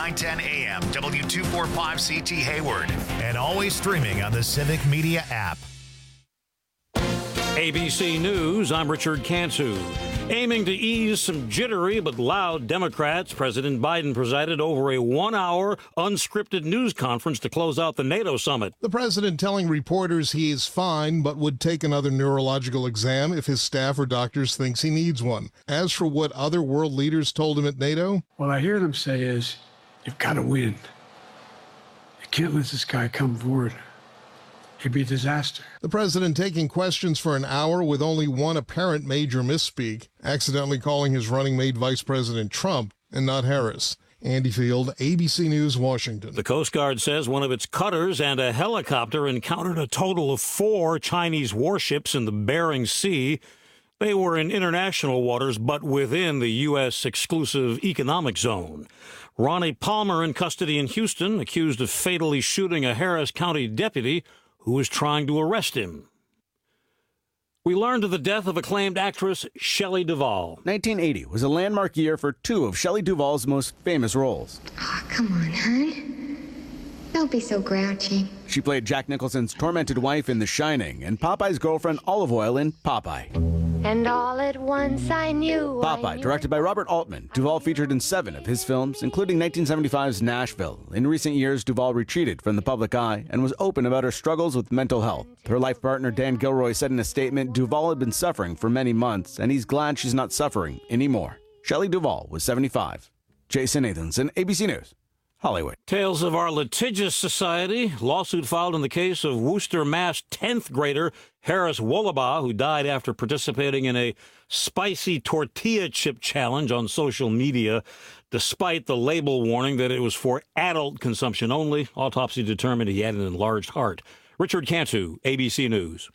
910 AM, W245CT Hayward. And always streaming on the Civic Media app. ABC News, I'm Richard Cantu. Aiming to ease some jittery but loud Democrats, President Biden presided over a one-hour unscripted news conference to close out the NATO summit. The president telling reporters he is fine but would take another neurological exam if his staff or doctors thinks he needs one. As for what other world leaders told him at NATO, what I hear them say is, you've got to win. You can't let this guy come forward. It'd be a disaster. The president taking questions for an hour with only one apparent major misspeak, accidentally calling his running mate Vice President Trump and not Harris. Andy Field, ABC News, Washington. The Coast Guard says one of its cutters and a helicopter encountered a total of 4 Chinese warships in the Bering Sea. They were in international waters, but within the U.S. exclusive economic zone. Ronnie Palmer in custody in Houston, accused of fatally shooting a Harris County deputy who was trying to arrest him. We learned of the death of acclaimed actress Shelley Duvall. 1980 was a landmark year for 2 of Shelley Duvall's most famous roles. Oh, come on, hon. Don't be so grouchy. She played Jack Nicholson's tormented wife in The Shining and Popeye's girlfriend Olive Oyl in Popeye. And all at once I knew. Popeye, directed by Robert Altman. Duvall featured in 7 of his films, including 1975's Nashville. In recent years, Duvall retreated from the public eye and was open about her struggles with mental health. Her life partner, Dan Gilroy, said in a statement, Duvall had been suffering for many months, and he's glad she's not suffering anymore. Shelley Duvall was 75. Jason Nathanson, ABC News, Hollywood. Tales of our litigious society. Lawsuit filed in the case of Worcester, Mass. 10th grader Harris Wollaba, who died after participating in a spicy tortilla chip challenge on social media, despite the label warning that it was for adult consumption only. Autopsy determined he had an enlarged heart. Richard Cantu, ABC News.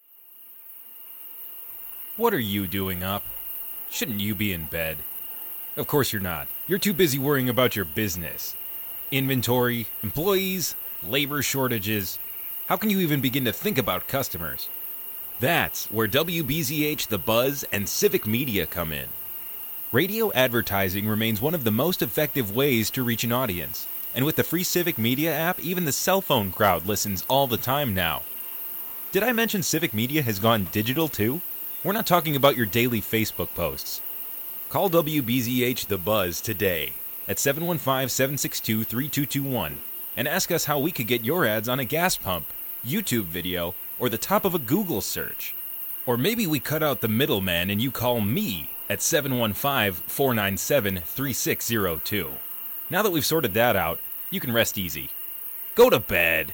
What are you doing up? Shouldn't you be in bed? Of course you're not. You're too busy worrying about your business. Inventory, employees, labor shortages. How can you even begin to think about customers? That's where WBZH, The Buzz, and Civic Media come in. Radio advertising remains one of the most effective ways to reach an audience. And with the free Civic Media app, even the cell phone crowd listens all the time now. Did I mention Civic Media has gone digital too? We're not talking about your daily Facebook posts. Call WBZH The Buzz today at 715-762-3221 and ask us how we could get your ads on a gas pump, YouTube video, or the top of a Google search. Or maybe we cut out the middleman and you call me at 715-497-3602. Now that we've sorted that out, you can rest easy. Go to bed.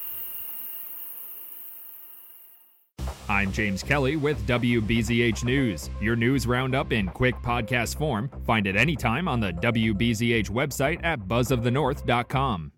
I'm James Kelly with WBZH News, your news roundup in quick podcast form. Find it anytime on the WBZH website at buzzofthenorth.com.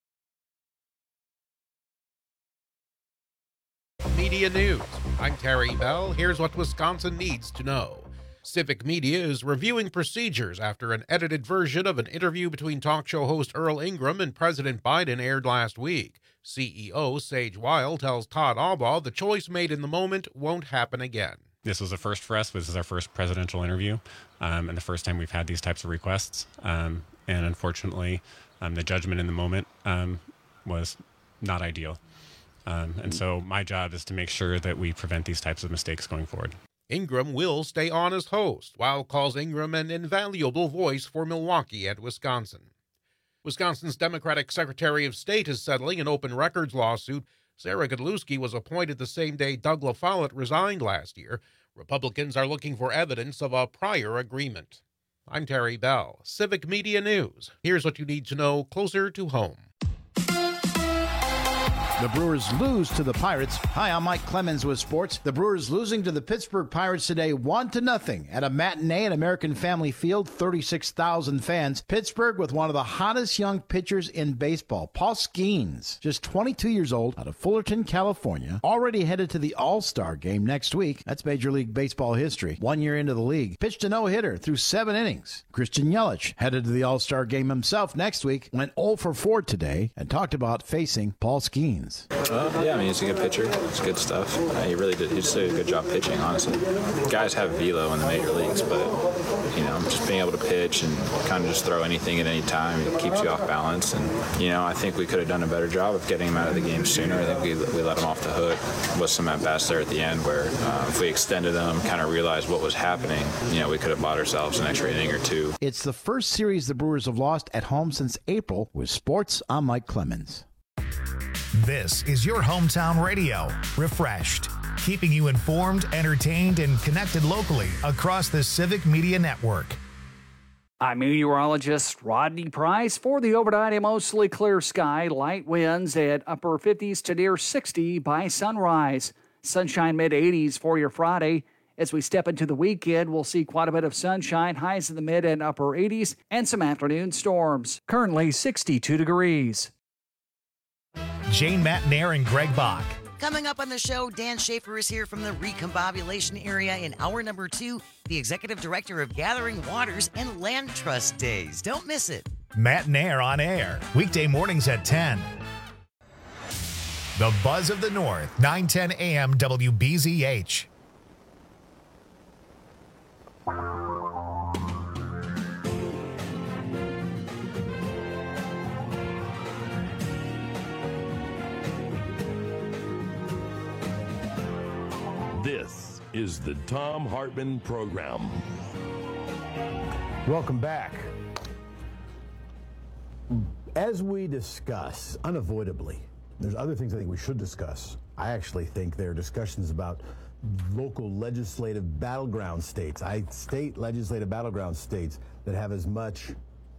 Media News. I'm Terry Bell. Here's what Wisconsin needs to know. Civic Media is reviewing procedures after an edited version of an interview between talk show host Earl Ingram and President Biden aired last week. CEO Sage Weil tells Todd Albaugh the choice made in the moment won't happen again. This was a first for us. This is our first presidential interview, and the first time we've had these types of requests. And unfortunately, the judgment in the moment was not ideal. And so my job is to make sure that we prevent these types of mistakes going forward. Ingram will stay on as host. Weil calls Ingram an invaluable voice for Milwaukee and Wisconsin. Wisconsin's Democratic Secretary of State is settling an open records lawsuit. Sarah Godlewski was appointed the same day Doug LaFollette resigned last year. Republicans are looking for evidence of a prior agreement. I'm Terry Bell, Civic Media News. Here's what you need to know closer to home. The Brewers lose to the Pirates. Hi, I'm Mike Clemens with sports. The Brewers losing to the Pittsburgh Pirates today 1-0 at a matinee at American Family Field, 36,000 fans. Pittsburgh with one of the hottest young pitchers in baseball, Paul Skeens, just 22 years old, out of Fullerton, California, already headed to the All-Star game next week. That's Major League Baseball history. 1 year into the league, pitched a no-hitter through 7 innings. Christian Yelich headed to the All-Star game himself next week, went 0 for 4 today, and talked about facing Paul Skeens. Yeah, I mean, he's a good pitcher. It's good stuff. He really did. He just did a good job pitching, honestly. Guys have velo in the major leagues, but just being able to pitch and kind of just throw anything at any time. It keeps you off balance. And, I think we could have done a better job of getting him out of the game sooner. I think we let him off the hook with some at-bats there at the end where if we extended them, kind of realized what was happening, we could have bought ourselves an extra inning or two. It's the first series the Brewers have lost at home since April. With sports, I'm Mike Clemens. This is your hometown radio, Refreshed, keeping you informed, entertained, and connected locally across the Civic Media Network. I'm meteorologist Rodney Price. For the overnight, a mostly clear sky, light winds at upper 50s to near 60 by sunrise. Sunshine mid-80s for your Friday. As we step into the weekend, we'll see quite a bit of sunshine, highs in the mid and upper 80s, and some afternoon storms. Currently 62 degrees. Jane Matnair and Greg Bach. Coming up on the show, Dan Schaefer is here from the Recombobulation area in hour number 2, the executive director of Gathering Waters and Land Trust Days. Don't miss it. Matnair on air, weekday mornings at 10. The Buzz of the North, 9:10 a.m. WBZH. This is the Thom Hartmann Program. Welcome back. As we discuss, unavoidably, there's other things I think we should discuss. I actually think there are discussions about local legislative battleground states, state legislative battleground states that have as much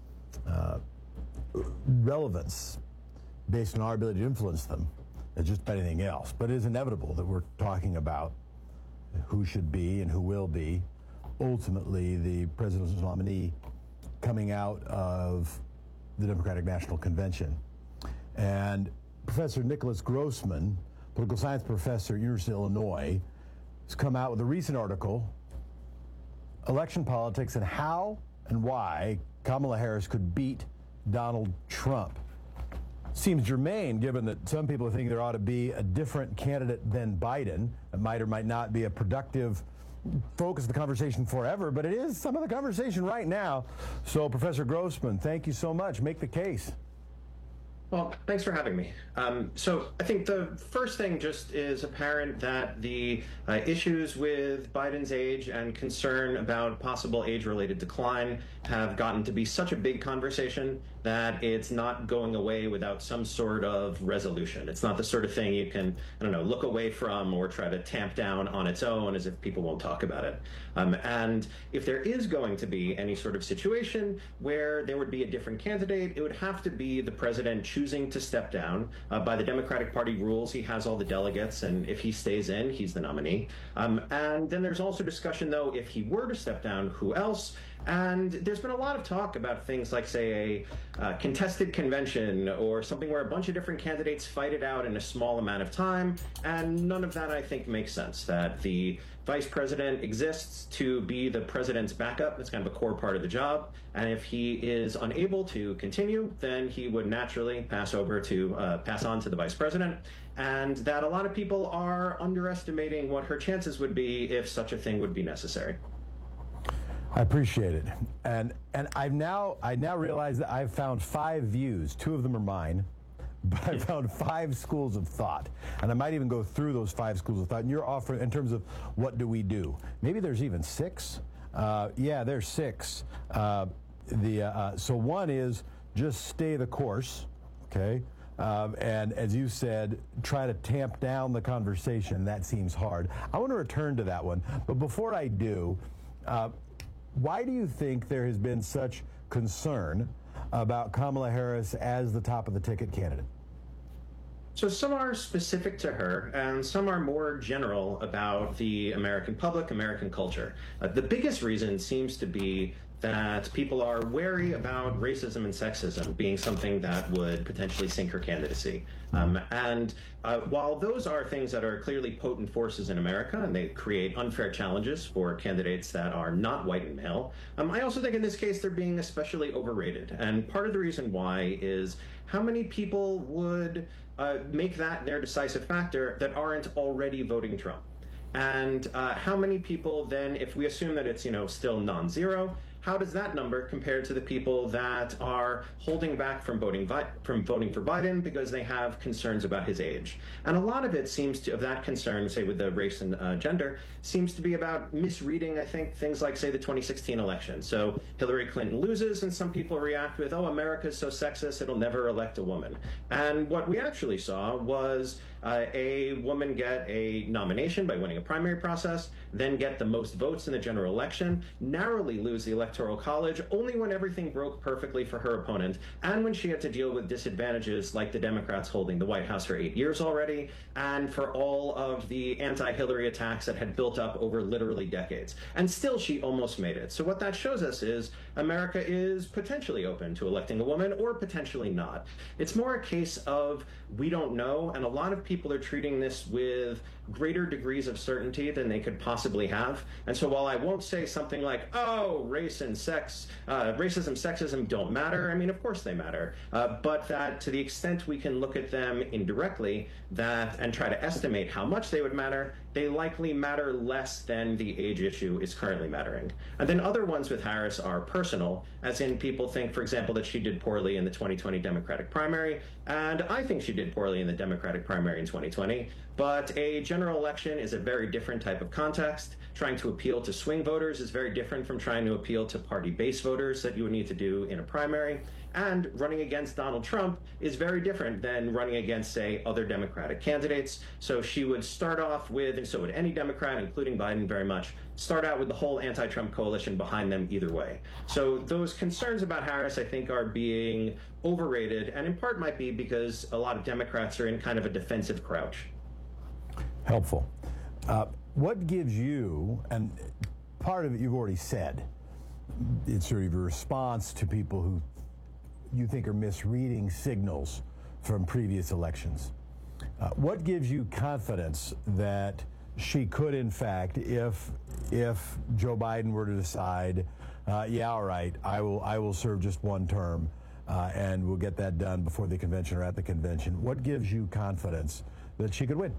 relevance based on our ability to influence them as just about anything else. But it is inevitable that we're talking about who should be and who will be ultimately the presidential nominee coming out of the Democratic National Convention. And Professor Nicholas Grossman, political science professor at University of Illinois, has come out with a recent article, Election Politics and How and Why Kamala Harris Could Beat Donald Trump. Seems germane, given that some people think there ought to be a different candidate than Biden. It might or might not be a productive focus of the conversation forever, but it is some of the conversation right now. So, Professor Grossman, thank you so much. Make the case. Well, thanks for having me. So I think the first thing just is apparent that the issues with Biden's age and concern about possible age-related decline have gotten to be such a big conversation that it's not going away without some sort of resolution. It's not the sort of thing you can, look away from or try to tamp down on its own as if people won't talk about it. And if there is going to be any sort of situation where there would be a different candidate, it would have to be the president choosing to step down. By the Democratic Party rules, he has all the delegates, and if he stays in, he's the nominee. And then there's also discussion, though, if he were to step down, who else? And there's been a lot of talk about things like, say, a contested convention or something where a bunch of different candidates fight it out in a small amount of time. And none of that, I think, makes sense, that the vice president exists to be the president's backup. That's kind of a core part of the job. And if he is unable to continue, then he would naturally pass on to the vice president. And that a lot of people are underestimating what her chances would be if such a thing would be necessary. I appreciate it. And I now realize that I've found 5 views. 2 of them are mine, but I found 5 schools of thought. And I might even go through those 5 schools of thought. And you're offering, in terms of what do we do? Maybe there's even 6. Yeah, there's 6. So one is just stay the course, okay? And as you said, try to tamp down the conversation. That seems hard. I want to return to that one. But before I do, why do you think there has been such concern about Kamala Harris as the top of the ticket candidate? So some are specific to her, and some are more general about the American public, American culture. The biggest reason seems to be that people are wary about racism and sexism being something that would potentially sink her candidacy. And while those are things that are clearly potent forces in America, and they create unfair challenges for candidates that are not white and male, I also think in this case they're being especially overrated. And part of the reason why is how many people would make that their decisive factor that aren't already voting Trump? And how many people then, if we assume that it's, still non-zero, how does that number compare to the people that are holding back from voting for Biden because they have concerns about his age? And a lot of it seems to, of that concern, say with the race and gender, seems to be about misreading, I think, things like, say, the 2016 election. So Hillary Clinton loses, and some people react with, oh, America's so sexist, it'll never elect a woman. And what we actually saw was a woman get a nomination by winning a primary process, then get the most votes in the general election, narrowly lose the Electoral College only when everything broke perfectly for her opponent, and when she had to deal with disadvantages like the Democrats holding the White House for 8 years already, and for all of the anti-Hillary attacks that had built up over literally decades. And still she almost made it. So what that shows us is America is potentially open to electing a woman, or potentially not. It's more a case of we don't know, and a lot of people are treating this with greater degrees of certainty than they could possibly have. And so while I won't say something like, oh, race and sex, racism, sexism don't matter, I mean, of course they matter, but that to the extent we can look at them indirectly and try to estimate how much they would matter, they likely matter less than the age issue is currently mattering. And then other ones with Harris are personal, as in people think, for example, that she did poorly in the 2020 Democratic primary, and I think she did poorly in the Democratic primary in 2020, but a general election is a very different type of context. Trying to appeal to swing voters is very different from trying to appeal to party-based voters that you would need to do in a primary. And running against Donald Trump is very different than running against, say, other Democratic candidates. So she would start off with, and so would any Democrat, including Biden very much, start out with the whole anti-Trump coalition behind them either way. So those concerns about Harris, I think, are being overrated, and in part might be because a lot of Democrats are in kind of a defensive crouch. Helpful. What gives you, and part of it you've already said, it's sort of a response to people who you think are misreading signals from previous elections. What gives you confidence that she could, in fact, if Joe Biden were to decide, yeah, all right, I will serve just one term, and we'll get that done before the convention or at the convention, what gives you confidence that she could win?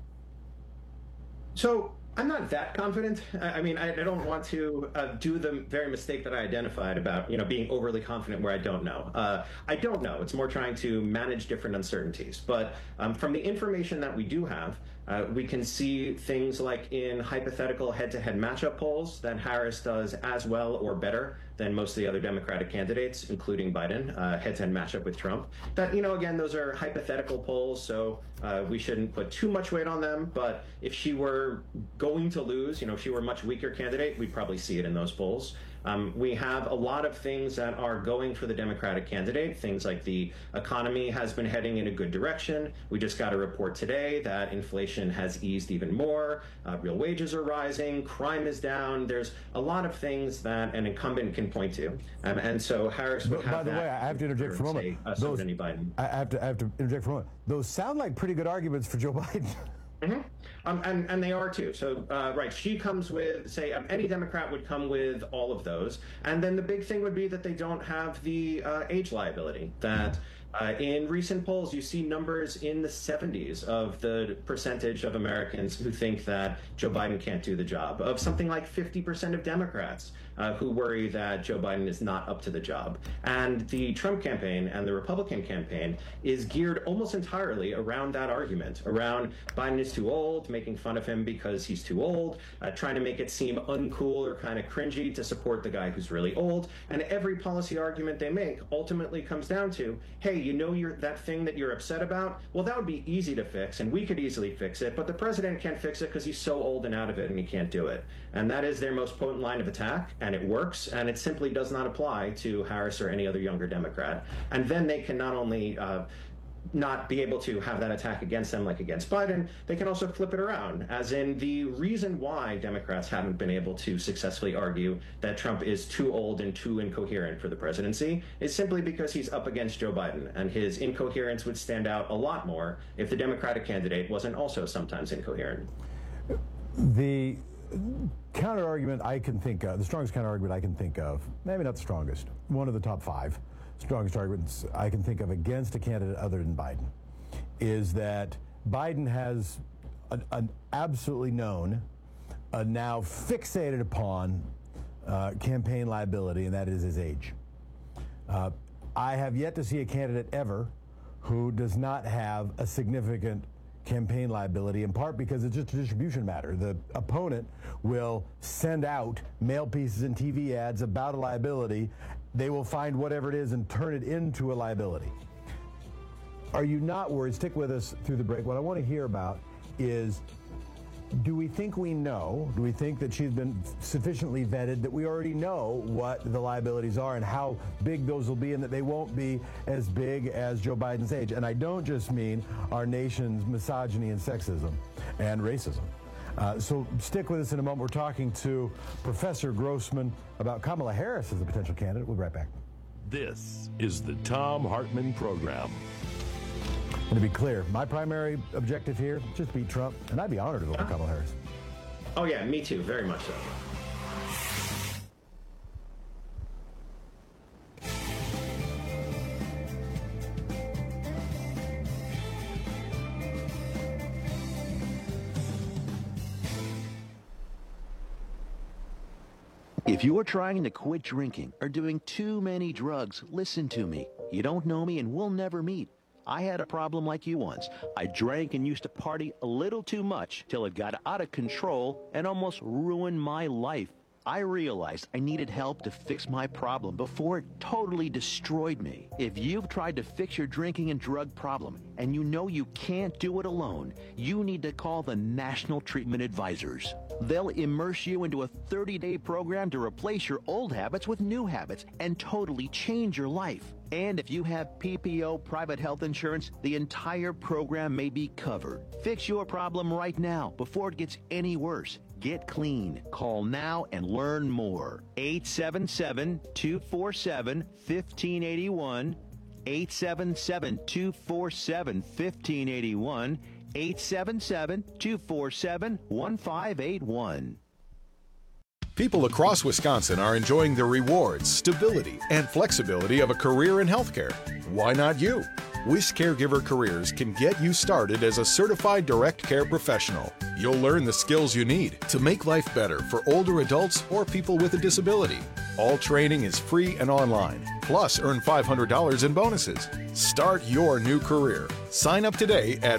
So I'm not that confident. I mean, I don't want to do the very mistake that I identified about, being overly confident where I don't know. I don't know. It's more trying to manage different uncertainties. But from the information that we do have, we can see things like in hypothetical head-to-head matchup polls that Harris does as well or better than most of the other Democratic candidates, including Biden, head-to-head matchup with Trump. That, again, those are hypothetical polls, so we shouldn't put too much weight on them. But if she were going to lose, if she were a much weaker candidate, we'd probably see it in those polls. We have a lot of things that are going for the Democratic candidate. Things like the economy has been heading in a good direction. We just got a report today that inflation has eased even more. Real wages are rising. Crime is down. There's a lot of things that an incumbent can point to. And so Harris would have. By the way, I have to interject for a moment. I have to interject for a moment. Those sound like pretty good arguments for Joe Biden. Mm-hmm. And they are too. So, right, she comes with, say, any Democrat would come with all of those. And then the big thing would be that they don't have the age liability. That in recent polls, you see numbers in the 70s of the percentage of Americans who think that Joe Biden can't do the job, of something like 50% of Democrats who worry that Joe Biden is not up to the job. And the Trump campaign and the Republican campaign is geared almost entirely around that argument, around Biden is too old, making fun of him because he's too old, trying to make it seem uncool or kind of cringy to support the guy who's really old. And every policy argument they make ultimately comes down to, hey, that thing that you're upset about? Well, that would be easy to fix, and we could easily fix it, but the president can't fix it because he's so old and out of it and he can't do it. And that is their most potent line of attack, and it works, and it simply does not apply to Harris or any other younger Democrat. And then they can not only not be able to have that attack against them like against Biden, they can also flip it around, as in the reason why Democrats haven't been able to successfully argue that Trump is too old and too incoherent for the presidency is simply because he's up against Joe Biden, and his incoherence would stand out a lot more if the Democratic candidate wasn't also sometimes incoherent. The counter-argument I can think of, the strongest counter-argument I can think of, maybe not the strongest, one of the top 5 strongest arguments I can think of against a candidate other than Biden, is that Biden has an absolutely known, now fixated upon campaign liability, and that is his age. I have yet to see a candidate ever who does not have a significant campaign liability, in part because it's just a distribution matter. The opponent will send out mail pieces and TV ads about a liability. They will find whatever it is and turn it into a liability. Are you not worried? Stick with us through the break. What I want to hear about is, do we think we know, do we think that she's been sufficiently vetted that we already know what the liabilities are and how big those will be, and that they won't be as big as Joe Biden's age? And I don't just mean our nation's misogyny and sexism and racism. So stick with us in a moment. We're talking to Professor Grossman about Kamala Harris as a potential candidate. We'll be right back. This is the Thom Hartmann Program. And to be clear, my primary objective here, just beat Trump, and I'd be honored to vote for Kamala Harris. Oh yeah, me too, very much so. If you are trying to quit drinking or doing too many drugs, listen to me. You don't know me and we'll never meet. I had a problem like you once. I drank and used to party a little too much till it got out of control and almost ruined my life. I realized I needed help to fix my problem before it totally destroyed me. If you've tried to fix your drinking and drug problem and you know you can't do it alone, you need to call the National Treatment Advisors. They'll immerse you into a 30-day program to replace your old habits with new habits and totally change your life. And if you have PPO private health insurance, the entire program may be covered. Fix your problem right now before it gets any worse. Get clean. Call now and learn more. 877-247-1581. 877-247-1581. 877-247-1581. People across Wisconsin are enjoying the rewards, stability, and flexibility of a career in healthcare. Why not you? WIS Caregiver Careers can get you started as a certified direct care professional. You'll learn the skills you need to make life better for older adults or people with a disability. All training is free and online. Plus, earn $500 in bonuses. Start your new career. Sign up today at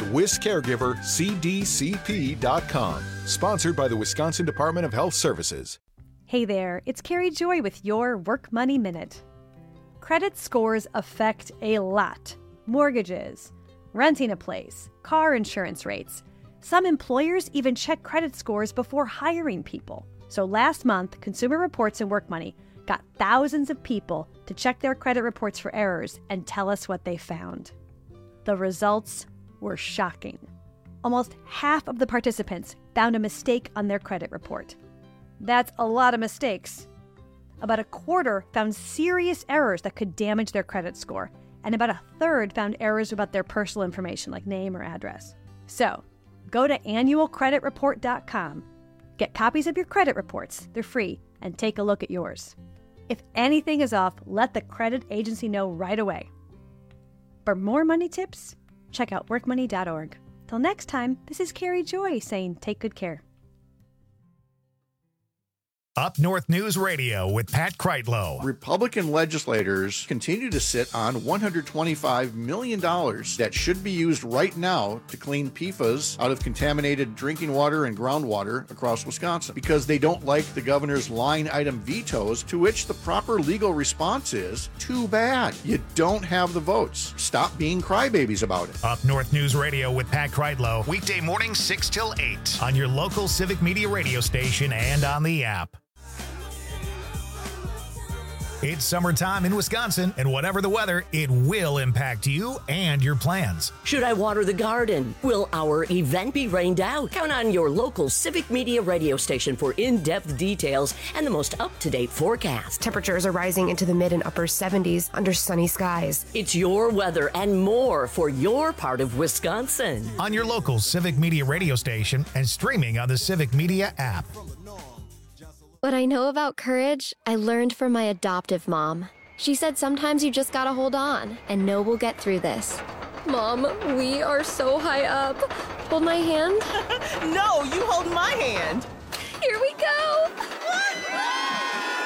wiscaregivercdcp.com. Sponsored by the Wisconsin Department of Health Services. Hey there, it's Carrie Joy with your Work Money Minute. Credit scores affect a lot. Mortgages, renting a place, car insurance rates. Some employers even check credit scores before hiring people. So last month, Consumer Reports and Work Money got thousands of people to check their credit reports for errors and tell us what they found. The results were shocking. Almost half of the participants found a mistake on their credit report. That's a lot of mistakes. About a quarter found serious errors that could damage their credit score, and about a third found errors about their personal information like name or address. So, go to annualcreditreport.com, get copies of your credit reports, they're free, and take a look at yours. If anything is off, let the credit agency know right away. For more money tips, check out workmoney.org. Till next time, this is Carrie Joy saying take good care. Up North News Radio with Pat Kreitlow. Republican legislators continue to sit on $125 million that should be used right now to clean PFAS out of contaminated drinking water and groundwater across Wisconsin because they don't like the governor's line item vetoes, to which the proper legal response is, too bad. You don't have the votes. Stop being crybabies about it. Up North News Radio with Pat Kreitlow. Weekday mornings 6 till 8 on your local Civic Media radio station and on the app. It's summertime in Wisconsin, and whatever the weather, it will impact you and your plans. Should I water the garden? Will our event be rained out? Count on your local Civic Media radio station for in-depth details and the most up-to-date forecast. Temperatures are rising into the mid and upper 70s under sunny skies. It's your weather and more for your part of Wisconsin. On your local Civic Media radio station and streaming on the Civic Media app. What I know about courage, I learned from my adoptive mom. She said sometimes you just gotta hold on and know we'll get through this. Mom, we are so high up. Hold my hand. No, you hold my hand. Here we go.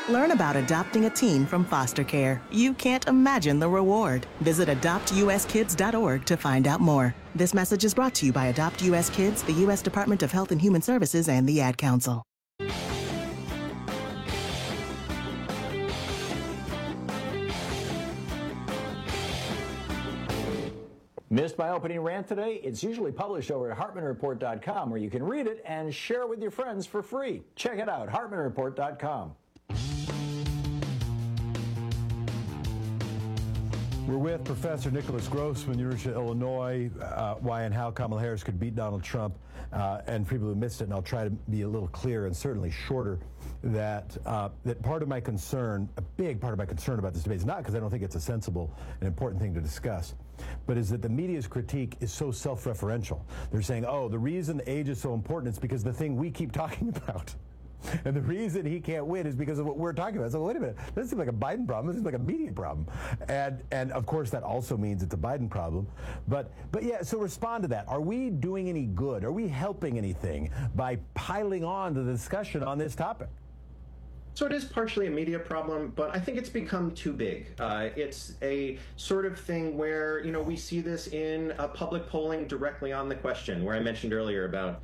Learn about adopting a teen from foster care. You can't imagine the reward. Visit adoptuskids.org to find out more. This message is brought to you by Adopt U.S. Kids, the U.S. Department of Health and Human Services, and the Ad Council. Missed my opening rant today? It's usually published over at HartmanReport.com, where you can read it and share it with your friends for free. Check it out, HartmanReport.com. We're with Professor Nicholas Grossman, University of Illinois, why and how Kamala Harris could beat Donald Trump. And for people who missed it, and I'll try to be a little clearer and certainly shorter, that part of my concern, a big part of my concern about this debate is not because I don't think it's a sensible and important thing to discuss, but is that the media's critique is so self-referential. They're saying, oh, the reason age is so important is because the thing we keep talking about. And the reason he can't win is because of what we're talking about. So wait a minute, this seems like a Biden problem. This is like a media problem. And of course that also means it's a Biden problem. But yeah, so respond to that. Are we doing any good? Are we helping anything by piling on to the discussion on this topic? So it is partially a media problem, but I think it's become too big. It's a sort of thing where, we see this in public polling directly on the question, where I mentioned earlier about,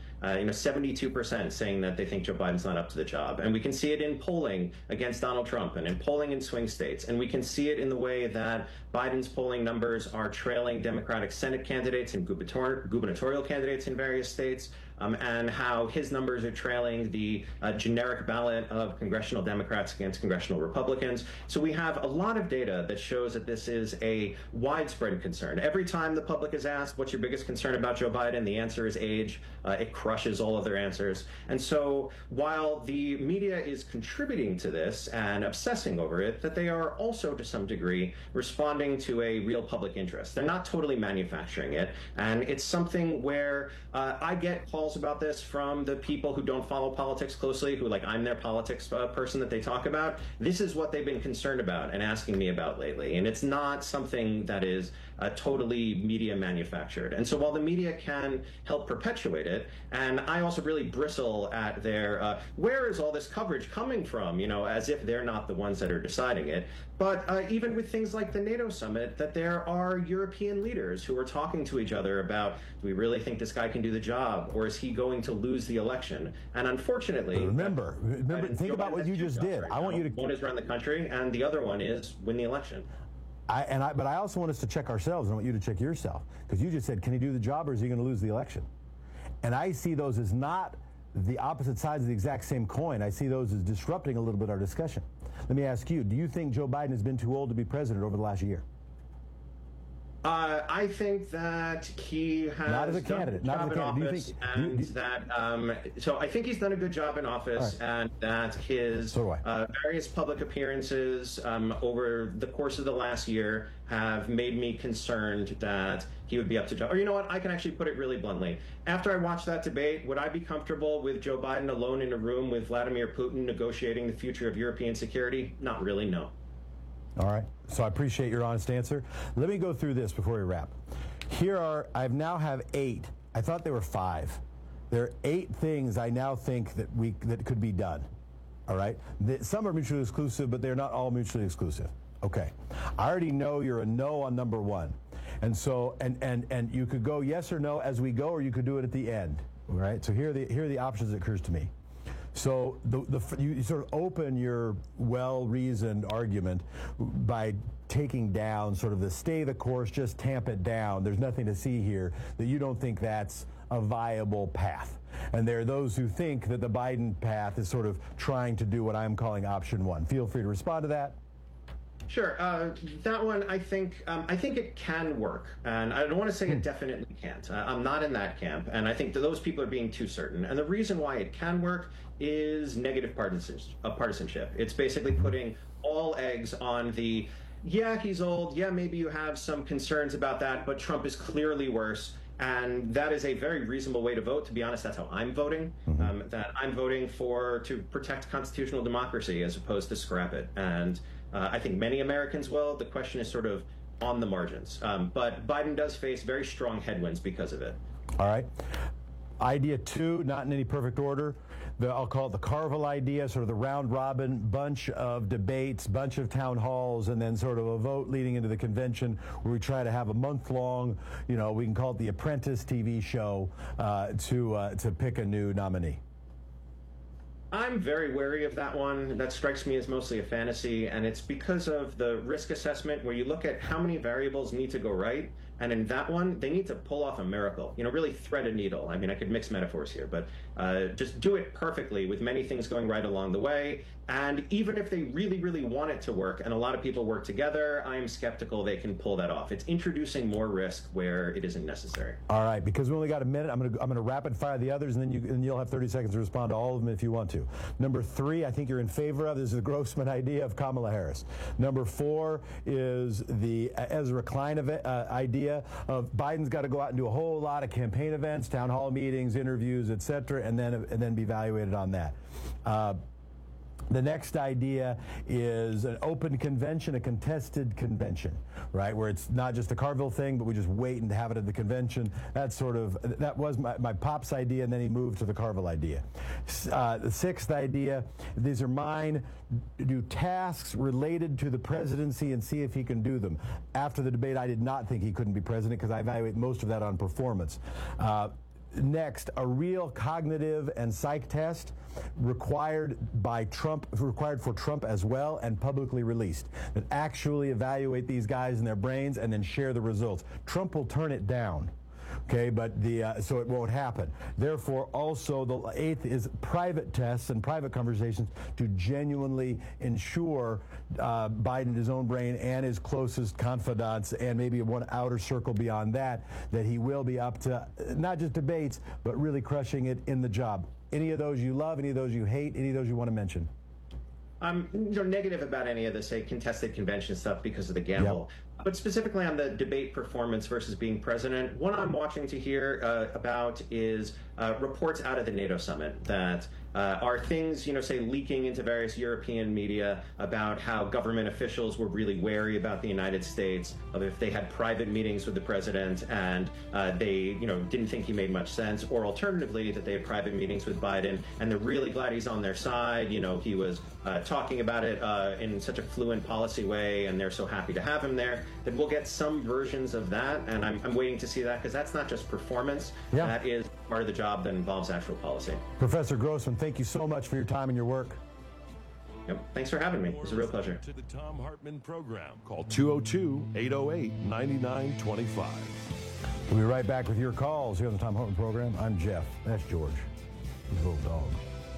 72% saying that they think Joe Biden's not up to the job. And we can see it in polling against Donald Trump and in polling in swing states. And we can see it in the way that Biden's polling numbers are trailing Democratic Senate candidates and gubernatorial candidates in various states. And how his numbers are trailing the generic ballot of congressional Democrats against congressional Republicans. So we have a lot of data that shows that this is a widespread concern. Every time the public is asked, what's your biggest concern about Joe Biden? The answer is age. It crushes all other answers. And so while the media is contributing to this and obsessing over it, that they are also to some degree responding to a real public interest. They're not totally manufacturing it. And it's something where I get calls about this from the people who don't follow politics closely, who I'm their politics person that they talk about. This is what they've been concerned about and asking me about lately. And it's not something that is totally media manufactured. And so while the media can help perpetuate it, and I also really bristle at their, where is all this coverage coming from, as if they're not the ones that are deciding it. But even with things like the NATO summit, that there are European leaders who are talking to each other about, do we really think this guy can do the job, or is he going to lose the election? And unfortunately, remember, think about what you just did. I want you to. One is run the country, and the other one is win the election. But I also want us to check ourselves, and I want you to check yourself, because you just said, can he do the job, or is he going to lose the election? And I see those as not the opposite sides of the exact same coin. I see those as disrupting a little bit our discussion. Let me ask you, do you think Joe Biden has been too old to be president over the last year? I think that he has not as a candidate, not as a candidate. So I think he's done a good job in office, and that his various public appearances over the course of the last year have made me concerned that he would be up to job. Or you know what? I can actually put it really bluntly. After I watched that debate, would I be comfortable with Joe Biden alone in a room with Vladimir Putin negotiating the future of European security? Not really, no. All right. So I appreciate your honest answer. Let me go through this before we wrap. I now have 8. I thought there were 5. There are 8 things I now think that could be done. All right. Some are mutually exclusive, but they're not all mutually exclusive. Okay. I already know you're a no on number 1. And so, and you could go yes or no as we go, or you could do it at the end. All right. So here are the options that occurs to me. So you sort of open your well-reasoned argument by taking down sort of the stay the course, just tamp it down. There's nothing to see here, that you don't think that's a viable path. And there are those who think that the Biden path is sort of trying to do what I'm calling option 1. Feel free to respond to that. Sure. That one, I think it can work. And I don't want to say it definitely can't. I'm not in that camp. And I think that those people are being too certain. And the reason why it can work is negative partisanship. It's basically putting all eggs on the, yeah, he's old. Yeah, maybe you have some concerns about that, but Trump is clearly worse. And that is a very reasonable way to vote. To be honest, that's how I'm voting. That I'm voting to protect constitutional democracy as opposed to scrap it. And I think many Americans will. The question is sort of on the margins. But Biden does face very strong headwinds because of it. All right. Idea 2, not in any perfect order. I'll call it the Carville idea, sort of the round-robin bunch of debates, bunch of town halls, and then sort of a vote leading into the convention where we try to have a month-long, we can call it the Apprentice TV show to pick a new nominee? I'm very wary of that one. That strikes me as mostly a fantasy, and it's because of the risk assessment where you look at how many variables need to go right, and in that one, they need to pull off a miracle, really thread a needle. I mean, I could mix metaphors here, but just do it perfectly with many things going right along the way. And even if they really, really want it to work, and a lot of people work together, I am skeptical they can pull that off. It's introducing more risk where it isn't necessary. All right, because we only got a minute, I'm gonna rapid fire the others, and then you'll have 30 seconds to respond to all of them if you want to. Number 3, I think you're in favor of, this is the Grossman idea of Kamala Harris. Number 4 is the Ezra Klein idea of Biden's got to go out and do a whole lot of campaign events, town hall meetings, interviews, etc., and then be evaluated on that. The next idea is an open convention, a contested convention, right? Where it's not just a Carville thing, but we just wait and have it at the convention. That was my pop's idea, and then he moved to the Carville idea. The 6th idea, these are mine, do tasks related to the presidency and see if he can do them. After the debate, I did not think he couldn't be president because I evaluate most of that on performance. Next, a real cognitive and psych test required for Trump as well, and publicly released, that actually evaluate these guys and their brains and then share the results. Trump will turn it down. Okay, but so it won't happen. Therefore, also the 8th is private tests and private conversations to genuinely ensure Biden, his own brain, and his closest confidants, and maybe one outer circle beyond that he will be up to not just debates, but really crushing it in the job. Any of those you love, any of those you hate, any of those you want to mention? I'm negative about any of the, say, contested convention stuff because of the gamble. Yep. But specifically on the debate performance versus being president, what I'm watching to hear about is reports out of the NATO summit that are things, say, leaking into various European media about how government officials were really wary about the United States, of if they had private meetings with the president and they, didn't think he made much sense, or alternatively, that they had private meetings with Biden and they're really glad he's on their side. He was talking about it in such a fluent policy way, and they're so happy to have him there. That we'll get some versions of that, and I'm waiting to see that, because that's not just performance. Yeah. That is part of the job that involves actual policy. Professor Grossman, thank you so much for your time and your work. Yep. Thanks for having me. It was a real pleasure. To the Thom Hartmann program. Call 202-808-9925. We'll be right back with your calls here on the Thom Hartmann program. I'm Jeff. That's George. He's a little dog.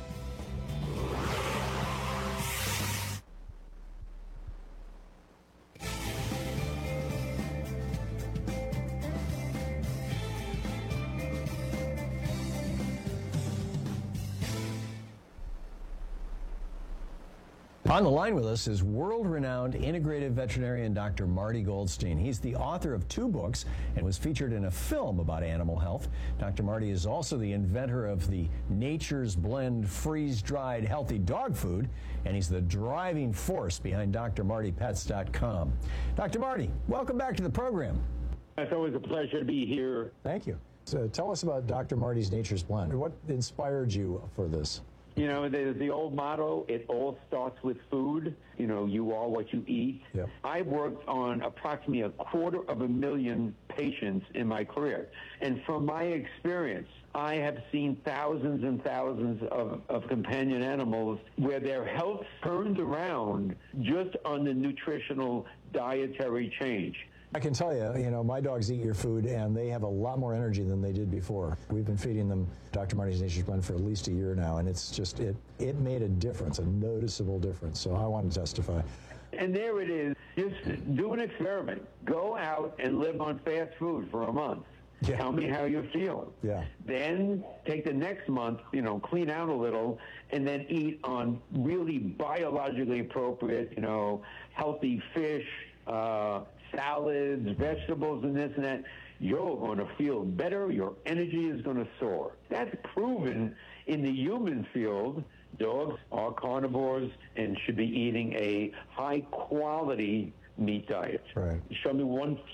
On the line with us is world-renowned integrative veterinarian Dr. Marty Goldstein. He's the author of 2 books and was featured in a film about animal health. Dr. Marty is also the inventor of the Nature's Blend freeze-dried healthy dog food, and he's the driving force behind drmartypets.com. Dr. Marty, welcome back to the program. It's always a pleasure to be here. Thank you. So tell us about Dr. Marty's Nature's Blend. What inspired you for this? The old motto, it all starts with food. You are what you eat. Yep. I worked on approximately 250,000 patients in my career. And from my experience, I have seen thousands and thousands of companion animals where their health turned around just on the nutritional dietary change. I can tell you, my dogs eat your food, and they have a lot more energy than they did before. We've been feeding them Dr. Marty's Nature's Blend for at least a year now, and it's just, it made a difference, a noticeable difference. So I want to testify. And there it is. Just do an experiment. Go out and live on fast food for a month. Yeah. Tell me how you feel. Yeah. Then take the next month, clean out a little, and then eat on really biologically appropriate, healthy fish, salads, vegetables, and this and that. You're going to feel better. Your energy is going to soar. That's proven in the human field. Dogs are carnivores and should be eating a high-quality meat diet. Right. Show me one flat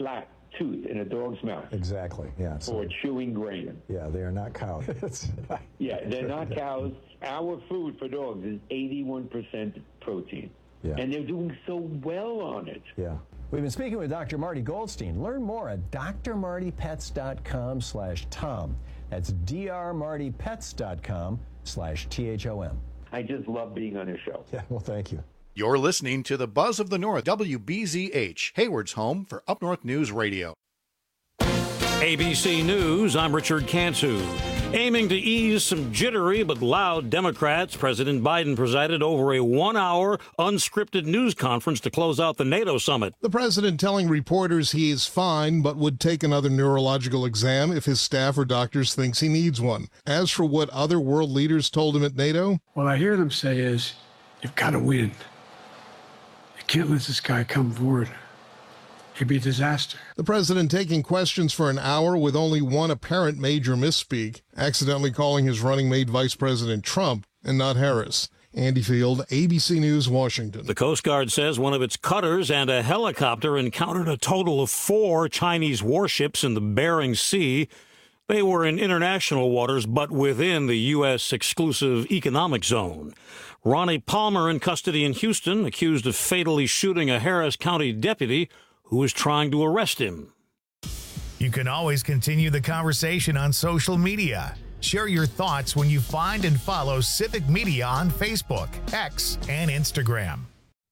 tooth in a dog's mouth. Exactly, yeah. Or chewing grain. Yeah, they are not cows. Yeah, they're not cows. Our food for dogs is 81% protein. Yeah. And they're doing so well on it. Yeah. We've been speaking with Dr. Marty Goldstein. Learn more at drmartypets.com/Tom. That's drmartypets.com/THOM. I just love being on your show. Yeah, well, thank you. You're listening to the Buzz of the North, WBZH, Hayward's home for Up North News Radio. ABC News, I'm Richard Cantu. Aiming to ease some jittery but loud Democrats, President Biden presided over a 1-hour unscripted news conference to close out the NATO summit. The president telling reporters he is fine but would take another neurological exam if his staff or doctors thinks he needs one. As for what other world leaders told him at NATO, what I hear them say is, you've got to win. You can't let this guy come forward. It'd be a disaster. The president taking questions for an hour with only one apparent major misspeak, accidentally calling his running mate Vice President Trump and not Harris. Andy Field, ABC News, Washington. The Coast Guard says one of its cutters and a helicopter encountered a total of 4 Chinese warships in the Bering Sea. They were in international waters, but within the U.S. exclusive economic zone. Ronnie Palmer in custody in Houston, accused of fatally shooting a Harris County deputy who was trying to arrest him. You can always continue the conversation on social media. Share your thoughts when you find and follow Civic Media on Facebook, X, and Instagram.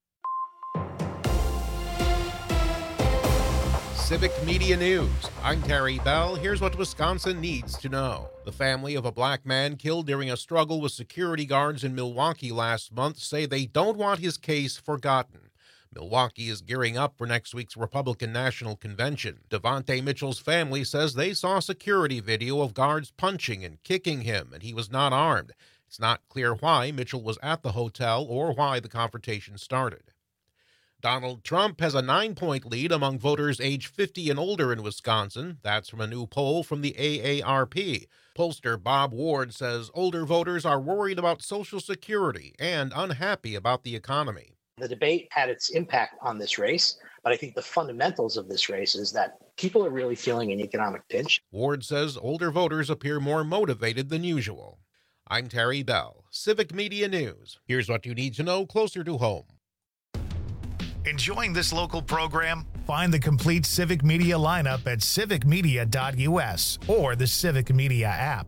Civic Media News. I'm Terry Bell. Here's what Wisconsin needs to know. The family of a black man killed during a struggle with security guards in Milwaukee last month say they don't want his case forgotten. Milwaukee is gearing up for next week's Republican National Convention. Devontae Mitchell's family says they saw security video of guards punching and kicking him, and he was not armed. It's not clear why Mitchell was at the hotel or why the confrontation started. Donald Trump has a 9-point lead among voters age 50 and older in Wisconsin. That's from a new poll from the AARP. Pollster Bob Ward says older voters are worried about Social Security and unhappy about the economy. The debate had its impact on this race, but I think the fundamentals of this race is that people are really feeling an economic pinch. Ward says older voters appear more motivated than usual. I'm Terry Bell, Civic Media News. Here's what you need to know closer to home. Enjoying this local program? Find the complete Civic Media lineup at civicmedia.us or the Civic Media app.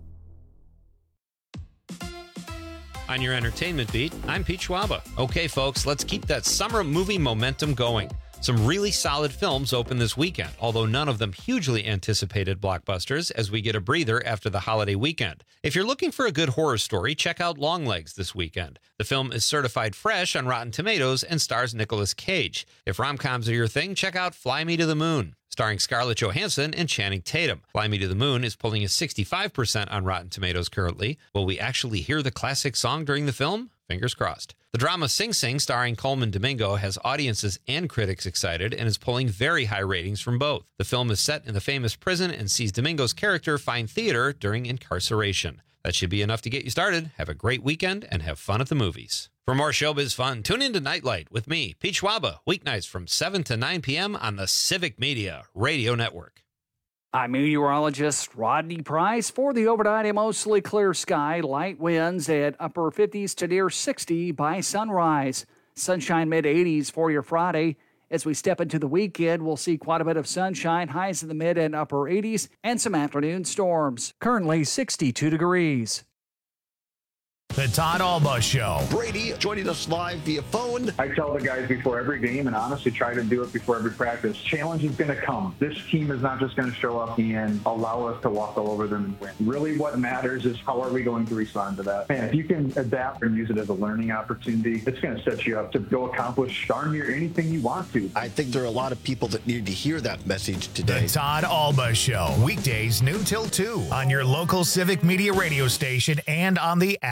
On your entertainment beat, I'm Pete Schwaba. Okay, folks, let's keep that summer movie momentum going. Some really solid films open this weekend, although none of them hugely anticipated blockbusters as we get a breather after the holiday weekend. If you're looking for a good horror story, check out Longlegs this weekend. The film is certified fresh on Rotten Tomatoes and stars Nicolas Cage. If rom-coms are your thing, check out Fly Me to the Moon, starring Scarlett Johansson and Channing Tatum. Fly Me to the Moon is pulling a 65% on Rotten Tomatoes currently. Will we actually hear the classic song during the film? Fingers crossed. The drama Sing Sing, starring Coleman Domingo, has audiences and critics excited and is pulling very high ratings from both. The film is set in the famous prison and sees Domingo's character find theater during incarceration. That should be enough to get you started. Have a great weekend and have fun at the movies. For more showbiz fun, tune in to Nightlight with me, Pete Schwaba, weeknights from 7 to 9 p.m. on the Civic Media Radio Network. I'm meteorologist Rodney Price. For the overnight, a mostly clear sky, light winds at upper 50s to near 60 by sunrise. Sunshine mid-80s for your Friday. As we step into the weekend, we'll see quite a bit of sunshine, highs in the mid and upper 80s, and some afternoon storms. Currently 62 degrees. The Todd Alba Show. Brady joining us live via phone. I tell the guys before every game, and honestly try to do it before every practice, challenge is going to come. This team is not just going to show up and allow us to walk all over them and win. Really what matters is how are we going to respond to that. And if you can adapt and use it as a learning opportunity, it's going to set you up to go accomplish darn near anything you want to. I think there are a lot of people that need to hear that message today. The Todd Alba Show. Weekdays noon till 2 on your local Civic Media radio station and on the app.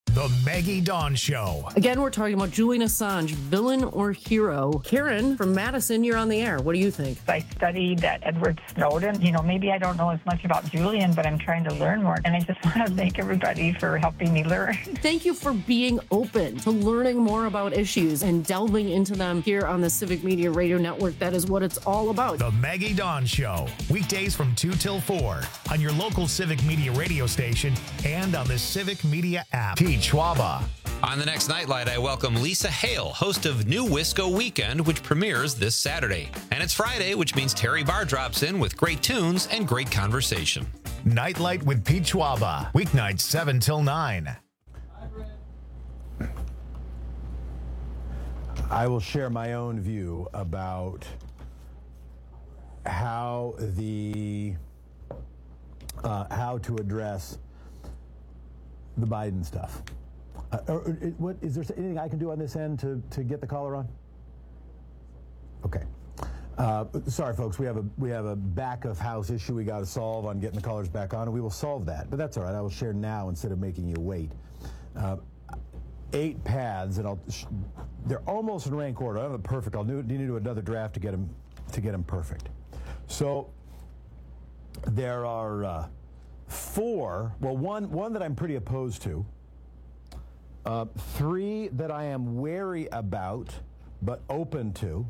The Maggie Dawn Show. Again, we're talking about Julian Assange, villain or hero. Karen from Madison, you're on the air. What do you think? I studied Edward Snowden. Maybe I don't know as much about Julian, but I'm trying to learn more. And I just want to thank everybody for helping me learn. Thank you for being open to learning more about issues and delving into them here on the Civic Media Radio Network. That is what it's all about. The Maggie Dawn Show. Weekdays from 2 till 4 on your local Civic Media radio station and on the Civic Media app. Pete Schwaba. On the next Nightlight, I welcome Lisa Hale, host of New Wisco Weekend, which premieres this Saturday. And it's Friday, which means Terry Barr drops in with great tunes and great conversation. Nightlight with Pete Schwaba. Weeknights 7 till 9. I will share my own view about how to address the Biden stuff. What is there anything I can do on this end to get the caller on? Okay. Sorry, folks. We have a back of house issue we got to solve on getting the callers back on, and we will solve that. But that's all right. I will share now instead of making you wait. 8 paths, and they're almost in rank order. I don't have it perfect. I'll need to do another draft to get them perfect. So there are 4. Well, one that I'm pretty opposed to. 3 that I am wary about but open to.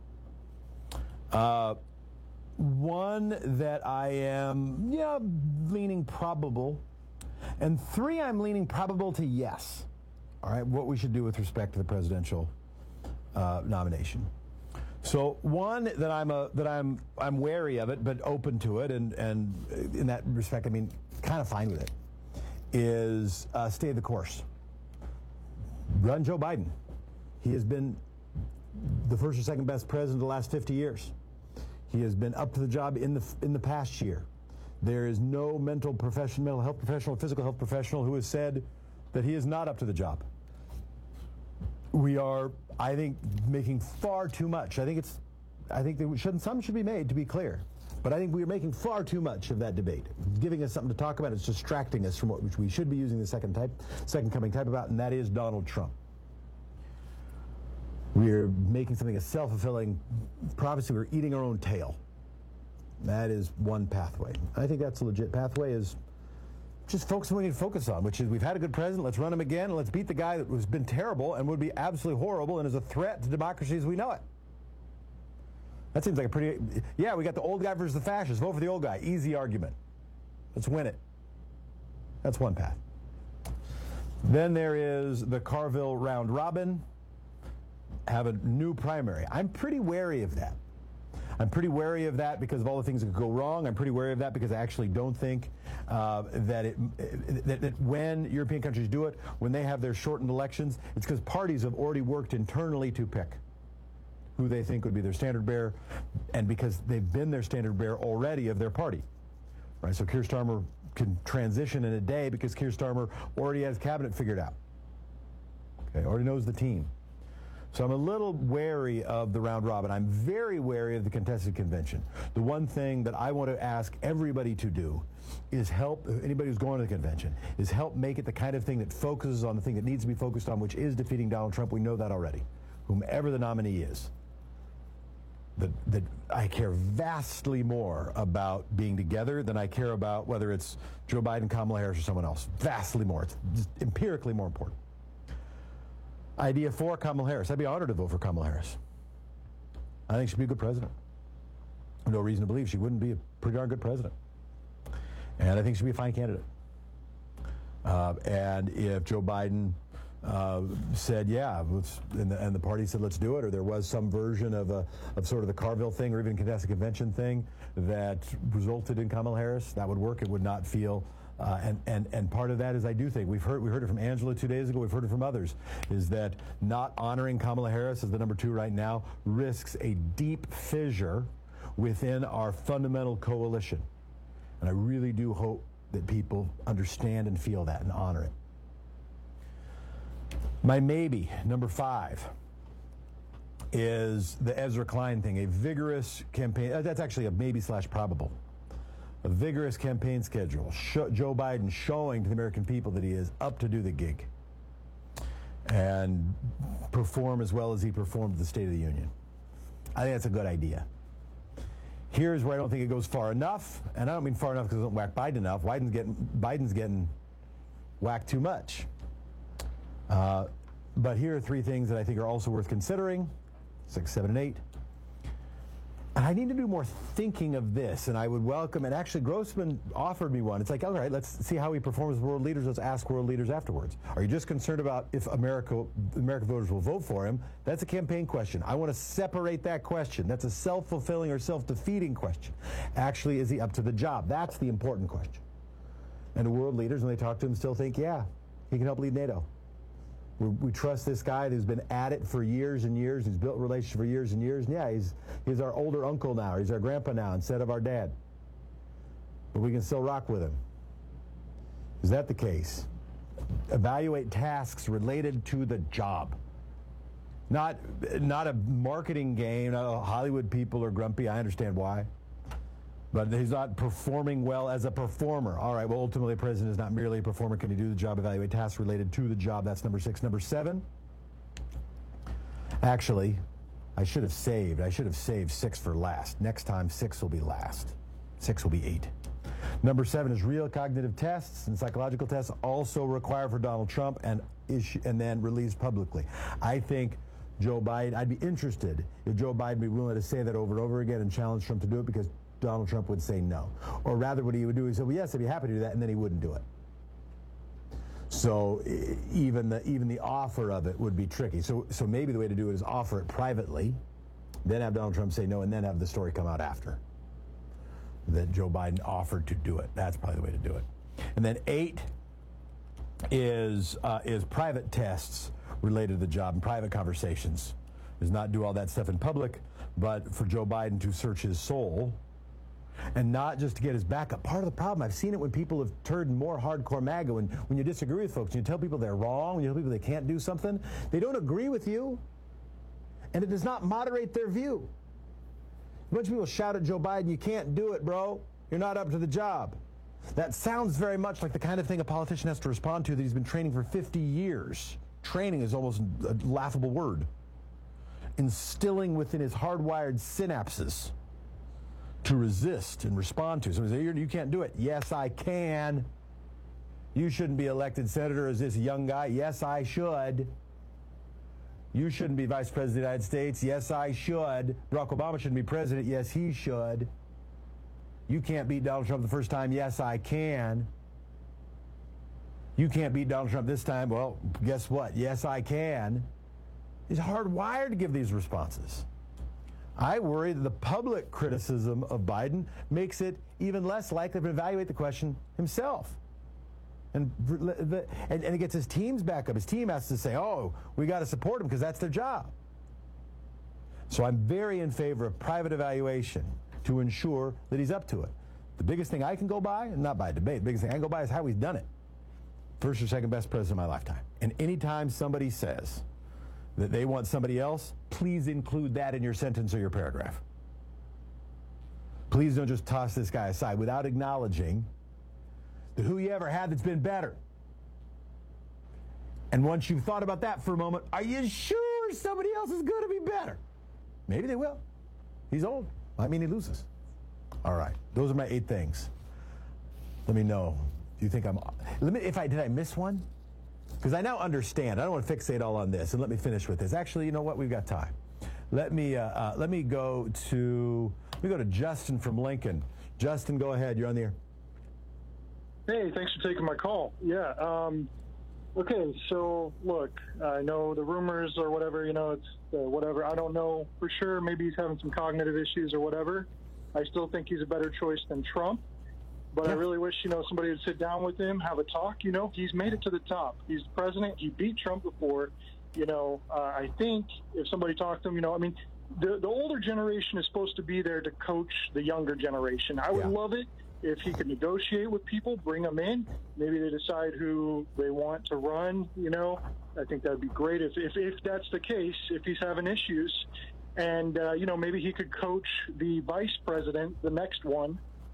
1 that I am leaning probable, and 3 I'm leaning probable to yes. All right, what we should do with respect to the presidential nomination. So 1 that I'm wary of it but open to it, and in that respect, I mean, kind of fine with it, is stay the course. Run Joe Biden. He has been the first or second best president of the last 50 years. He has been up to the job in the past year. There is no mental health professional, physical health professional who has said that he is not up to the job. We are, I think, making far too much. I think some should be made, to be clear. But I think we are making far too much of that debate. Giving us something to talk about. It's distracting us from what which we should be using the second coming type about, and that is Donald Trump. We're making something a self-fulfilling prophecy. We're eating our own tail. That is one pathway. I think that's a legit pathway, is just focus on what we need to focus on, which is we've had a good president, let's run him again, and let's beat the guy that has been terrible and would be absolutely horrible and is a threat to democracy as we know it. That seems like a pretty... Yeah, we got the old guy versus the fascist. Vote for the old guy. Easy argument. Let's win it. That's one path. Then there is the Carville round robin. Have a new primary. I'm pretty wary of that. I'm pretty wary of that because of all the things that could go wrong. I'm pretty wary of that because I actually don't think that when European countries do it, when they have their shortened elections, it's because parties have already worked internally to pick who they think would be their standard bearer, and because they've been their standard bearer already of their party. Right? So Keir Starmer can transition in a day because Keir Starmer already has cabinet figured out. Okay, already knows the team. So I'm a little wary of the round robin. I'm very wary of the contested convention. The one thing that I want to ask everybody to do is help, anybody who's going to the convention, is help make it the kind of thing that focuses on the thing that needs to be focused on, which is defeating Donald Trump. We know that already, whomever the nominee is. That I care vastly more about being together than I care about whether it's Joe Biden, Kamala Harris, or someone else. Vastly more. It's just empirically more important. Idea 4, Kamala Harris. I'd be honored to vote for Kamala Harris. I think she'd be a good president. No reason to believe she wouldn't be a pretty darn good president. And I think she'd be a fine candidate. And if Joe Biden said, yeah, and the party said, let's do it, or there was some version of sort of the Carville thing or even contested convention thing that resulted in Kamala Harris, that would work. It would not feel, and part of that is I do think, we heard it from Angela 2 days ago, we've heard it from others, is that not honoring Kamala Harris as the number 2 right now risks a deep fissure within our fundamental coalition. And I really do hope that people understand and feel that and honor it. My maybe, number 5, is the Ezra Klein thing, a vigorous campaign. That's actually a maybe/probable. A vigorous campaign schedule. Joe Biden showing to the American people that he is up to do the gig. and perform as well as he performed at the State of the Union. I think that's a good idea. Here's where I don't think it goes far enough, and I don't mean far enough because it doesn't whack Biden enough. Biden's getting whacked too much. But here are 3 things that I think are also worth considering, 6, 7, and 8. And I need to do more thinking of this, and I would welcome, and actually Grossman offered me one. It's like, all right, let's see how he performs with world leaders. Let's ask world leaders afterwards. Are you just concerned about if American voters will vote for him? That's a campaign question. I want to separate that question. That's a self-fulfilling or self-defeating question. Actually, is he up to the job? That's the important question. And the world leaders, when they talk to him, still think, yeah, he can help lead NATO. We trust this guy who's been at it for years and years. He's built relationships for years and years. And yeah, he's our older uncle now. He's our grandpa now instead of our dad. But we can still rock with him. Is that the case? Evaluate tasks related to the job. Not a marketing game. Hollywood people are grumpy. I understand why. But he's not performing well as a performer. All right, well, ultimately, the president is not merely a performer. Can he do the job? Evaluate tasks related to the job. That's number 6. Number 7. Actually, I should have saved 6 for last. Next time, 6 will be last. 6 will be 8. Number 7 is real cognitive tests and psychological tests also required for Donald Trump and then released publicly. I think Joe Biden, I'd be interested if Joe Biden would be willing to say that over and over again and challenge Trump to do it, because Donald Trump would say no. Or rather, what he would do is say, well, yes, I'd be happy to do that, and then he wouldn't do it. So even the offer of it would be tricky. So maybe the way to do it is offer it privately, then have Donald Trump say no, and then have the story come out after that Joe Biden offered to do it. That's probably the way to do it. And then 8 is private tests related to the job and private conversations. Does not do all that stuff in public, but for Joe Biden to search his soul and not just to get his backup. Part of the problem, I've seen it when people have turned more hardcore MAGA, when you disagree with folks, and you tell people they're wrong, when you tell people they can't do something, they don't agree with you, and it does not moderate their view. A bunch of people shout at Joe Biden, you can't do it, bro. You're not up to the job. That sounds very much like the kind of thing a politician has to respond to that he's been training for 50 years. Training is almost a laughable word. Instilling within his hardwired synapses to resist and respond to. Somebody say, you can't do it. Yes, I can. You shouldn't be elected senator as this young guy. Yes, I should. You shouldn't be vice president of the United States. Yes, I should. Barack Obama shouldn't be president. Yes, he should. You can't beat Donald Trump the first time. Yes, I can. You can't beat Donald Trump this time. Well, guess what? Yes, I can. He's hardwired to give these responses. I worry that the public criticism of Biden makes it even less likely to evaluate the question himself. And it gets his team's back up. His team has to say, oh, we got to support him because that's their job. So I'm very in favor of private evaluation to ensure that he's up to it. The biggest thing I can go by, not by debate, the biggest thing I can go by is how he's done it. First or second best president of my lifetime. And anytime somebody says that they want somebody else, please include that in your sentence or your paragraph. Please don't just toss this guy aside without acknowledging that who you ever had that's been better. And once you've thought about that for a moment, are you sure somebody else is going to be better? Maybe they will. He's old. I mean, he loses. All right. Those are my 8 things. Let me know. Do you think did I miss one? Because I now understand. I don't want to fixate all on this. And let me finish with this. Actually, you know what? We've got time. Let me go to Justin from Lincoln. Justin, go ahead. You're on the air. Hey, thanks for taking my call. Yeah. Okay, so look, I know the rumors or whatever, it's whatever. I don't know for sure. Maybe he's having some cognitive issues or whatever. I still think he's a better choice than Trump. But I really wish, somebody would sit down with him, have a talk. He's made it to the top. He's the president. He beat Trump before. I think if somebody talked to him, the older generation is supposed to be there to coach the younger generation. I would love it if he could negotiate with people, bring them in. Maybe they decide who they want to run, I think that would be great if that's the case, if he's having issues. And, maybe he could coach the vice president, the next one,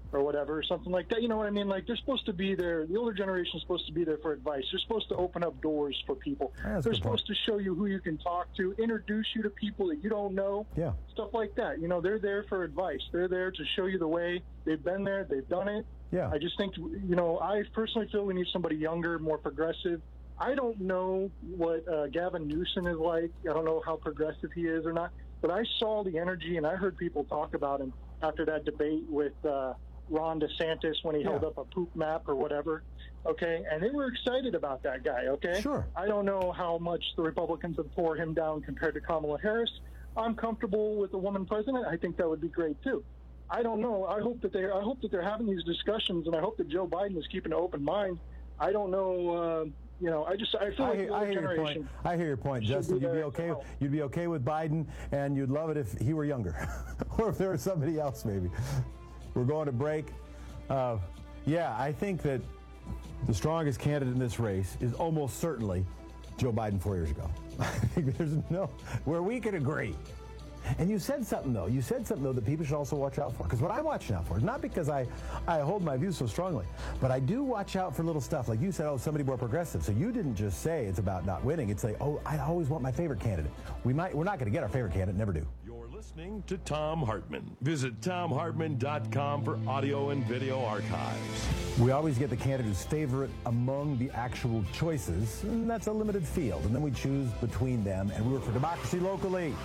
or whatever, or something like that. You know what I mean? Like, they're supposed to be there. The older generation is supposed to be there for advice. They're supposed to open up doors for people. They're supposed to show you who you can talk to, introduce you to people that you don't know. Yeah. Stuff like that. You know, they're there for advice. They're there to show you the way. They've been there. They've done it. Yeah. I just think, you know, I personally feel we need somebody younger, more progressive. I don't know what Gavin Newsom is like. I don't know how progressive he is or not. But I saw the energy, and I heard people talk about him after that debate with Ron DeSantis when he held up a poop map or whatever, okay? And they were excited about that guy, okay? Sure. I don't know how much the Republicans have tore him down compared to Kamala Harris. I'm comfortable with a woman president. I think that would be great, too. I don't know. I hope that they're having these discussions, and I hope that Joe Biden is keeping an open mind. I don't know. You know, I feel like the older generation. I hear your point, Justin. You'd be okay with Biden, and you'd love it if he were younger, or if there was somebody else, maybe. We're going to break. I think that the strongest candidate in this race is almost certainly Joe Biden 4 years ago. I think there's no where we can agree. And you said something, though. You said something, though, that people should also watch out for. Because what I'm watching out for is not because I hold my views so strongly, but I do watch out for little stuff. Like you said, somebody more progressive. So you didn't just say it's about not winning. It's like, I always want my favorite candidate. We're not going to get our favorite candidate. Never do. You're listening to Thom Hartmann. Visit ThomHartmann.com for audio and video archives. We always get the candidate's favorite among the actual choices, and that's a limited field. And then we choose between them, and we work for democracy locally.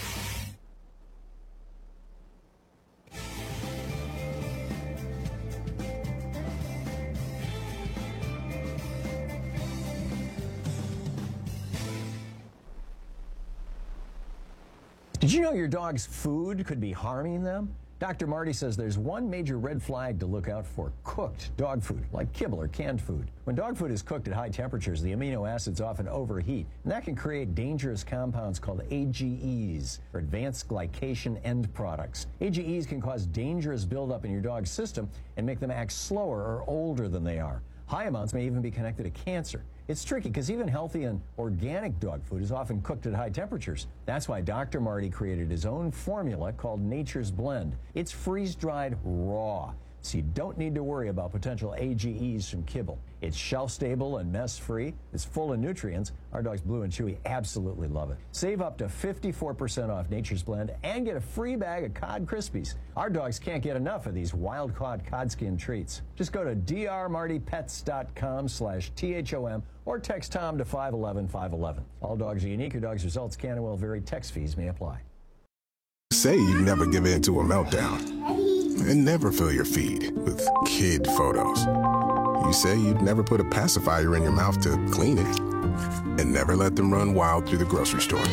Did you know your dog's food could be harming them? Dr. Marty says there's one major red flag to look out for: cooked dog food, like kibble or canned food. When dog food is cooked at high temperatures, the amino acids often overheat, and that can create dangerous compounds called AGEs, or advanced glycation end products. AGEs can cause dangerous buildup in your dog's system and make them act slower or older than they are. High amounts may even be connected to cancer. It's tricky because even healthy and organic dog food is often cooked at high temperatures. That's why Dr. Marty created his own formula called Nature's Blend. It's freeze-dried raw, so you don't need to worry about potential AGEs from kibble. It's shelf-stable and mess-free. It's full of nutrients. Our dogs Blue and Chewy absolutely love it. Save up to 54% off Nature's Blend and get a free bag of Cod Krispies. Our dogs can't get enough of these wild-caught cod skin treats. Just go to drmartypets.com/THOM or text Tom to 511-511. All dogs are unique. Your dog's results can and will vary. Text fees may apply. Say you never give in to a meltdown and never fill your feed with kid photos. You say you'd never put a pacifier in your mouth to clean it and never let them run wild through the grocery store.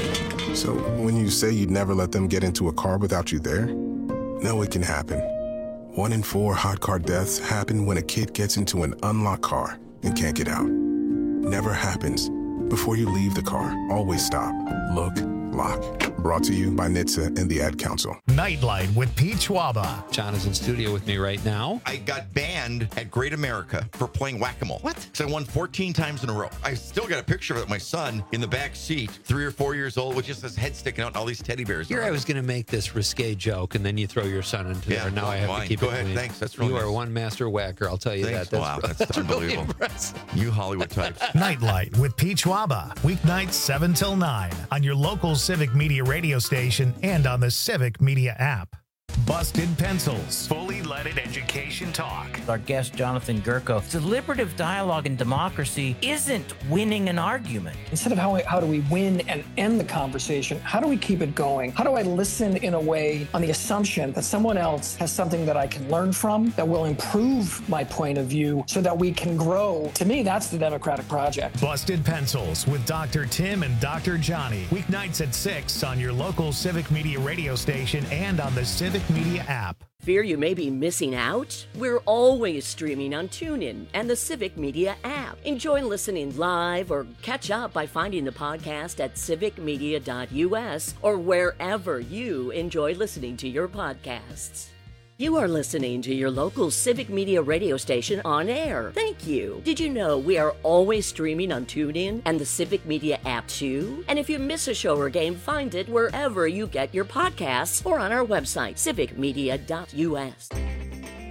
So when you say you'd never let them get into a car without you there, know it can happen. 1 in 4 hot car deaths happen when a kid gets into an unlocked car and can't get out. Never happens. Before you leave the car, always stop, look, lock. Brought to you by NHTSA and the Ad Council. Nightlight with Pete Schwaba. John is in studio with me right now. I got banned at Great America for playing whack-a-mole. What? Because I won 14 times in a row. I still got a picture of it, my son in the back seat, 3 or 4 years old, with just his head sticking out and all these teddy bears. Here I was going to make this risque joke, and then you throw your son into there. Now I have to keep Go it ahead. clean. Thanks. That's really nice. You are one master whacker, I'll tell you Thanks. that. Wow, that's unbelievable. Really you Hollywood types. Nightlight with Pete Schwaba. Weeknights 7 till 9 on your local Civic Media radio station and on the Civic Media app. Busted Pencils. Fully leaded education talk. Our guest, Jonathan Gurko. Deliberative dialogue in democracy isn't winning an argument. Instead of how do we win and end the conversation, how do we keep it going? How do I listen in a way on the assumption that someone else has something that I can learn from, that will improve my point of view so that we can grow? To me, that's the democratic project. Busted Pencils with Dr. Tim and Dr. Johnny. Weeknights at 6 on your local Civic Media radio station and on the Civic Media app. Fear you may be missing out? We're always streaming on TuneIn and the Civic Media app. Enjoy listening live or catch up by finding the podcast at civicmedia.us or wherever you enjoy listening to your podcasts. You are listening to your local Civic Media radio station on air. Thank you. Did you know we are always streaming on TuneIn and the Civic Media app too? And if you miss a show or game, find it wherever you get your podcasts or on our website, civicmedia.us.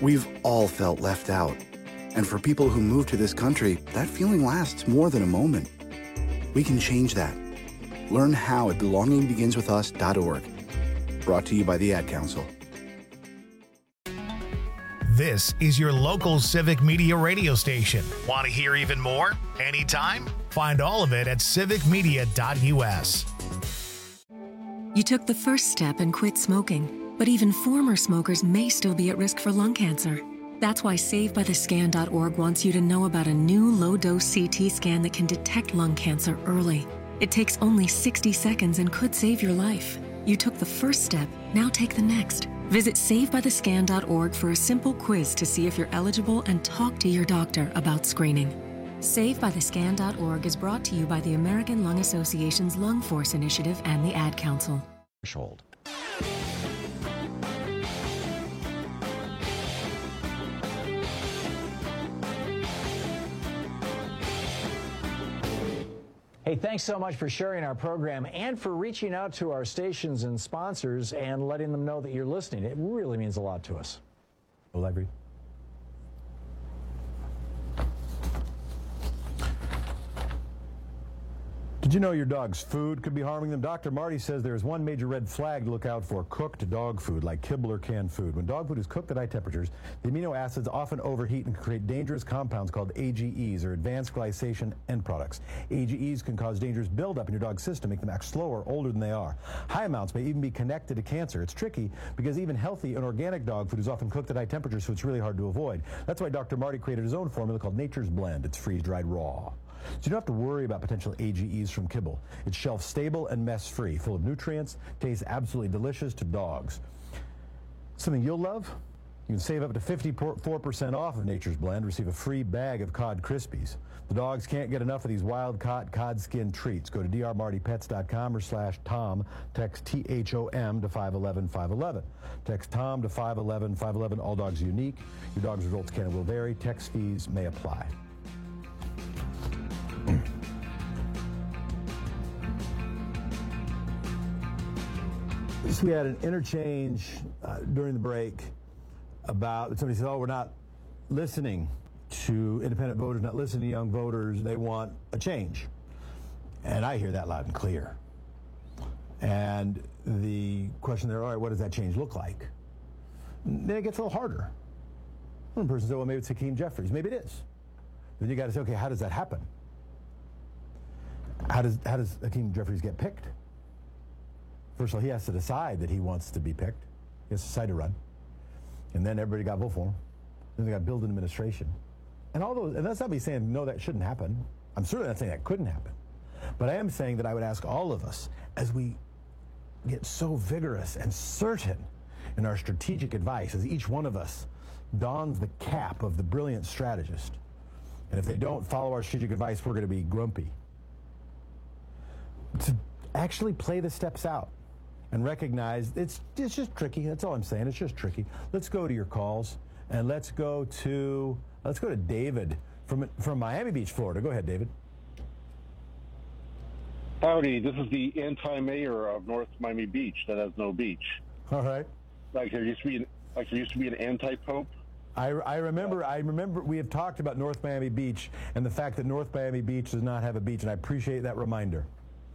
We've all felt left out. And for people who move to this country, that feeling lasts more than a moment. We can change that. Learn how at belongingbeginswithus.org. Brought to you by the Ad Council. This is your local Civic Media radio station. Want to hear even more? Anytime? Find all of it at civicmedia.us. You took the first step and quit smoking, but even former smokers may still be at risk for lung cancer. That's why SaveByTheScan.org wants you to know about a new low-dose CT scan that can detect lung cancer early. It takes only 60 seconds and could save your life. You took the first step, now take the next. Visit SaveByTheScan.org for a simple quiz to see if you're eligible and talk to your doctor about screening. SaveByTheScan.org is brought to you by the American Lung Association's Lung Force Initiative and the Ad Council. Threshold. Hey, thanks so much for sharing our program and for reaching out to our stations and sponsors and letting them know that you're listening. It really means a lot to us. Library. Did you know your dog's food could be harming them? Dr. Marty says there is one major red flag to look out for: cooked dog food, like kibble or canned food. When dog food is cooked at high temperatures, the amino acids often overheat and create dangerous compounds called AGEs, or advanced glycation end products. AGEs can cause dangerous buildup in your dog's system, make them act slower, older than they are. High amounts may even be connected to cancer. It's tricky because even healthy and organic dog food is often cooked at high temperatures, so it's really hard to avoid. That's why Dr. Marty created his own formula called Nature's Blend. It's freeze-dried raw. So you don't have to worry about potential AGEs from kibble. It's shelf-stable and mess-free, full of nutrients, tastes absolutely delicious to dogs. Something you'll love? You can save up to 54% off of Nature's Blend, receive a free bag of Cod Krispies. The dogs can't get enough of these wild-caught cod skin treats. Go to drmartypets.com or /Tom. Text THOM to 511-511. Text Tom to 511-511. All dogs are unique. Your dog's results can and will vary. Text fees may apply. So we had an interchange during the break about somebody said, oh, we're not listening to independent voters, not listening to young voters. They want a change. And I hear that loud and clear. And the question there, all right, what does that change look like? And then it gets a little harder. One person said, well, maybe it's Hakeem Jeffries. Maybe it is. Then you got to say, okay, how does that happen? How does Hakeem Jeffries get picked? First of all, he has to decide that he wants to be picked. He has to decide to run. And then everybody got to vote for him. Then they got to build an administration. And all those, and that's not me saying, no, that shouldn't happen. I'm certainly not saying that couldn't happen. But I am saying that I would ask all of us, as we get so vigorous and certain in our strategic advice, as each one of us dons the cap of the brilliant strategist, and if they don't follow our strategic advice, we're going to be grumpy, to actually play the steps out and recognize it's just tricky. That's all I'm saying. It's just tricky. Let's go to your calls, and let's go to David from Miami Beach, Florida. Go ahead, David. Howdy, this is the anti-mayor of North Miami Beach that has no beach. All right. Like there used to be an anti-pope. I remember we have talked about North Miami Beach and the fact that North Miami Beach does not have a beach, and I appreciate that reminder.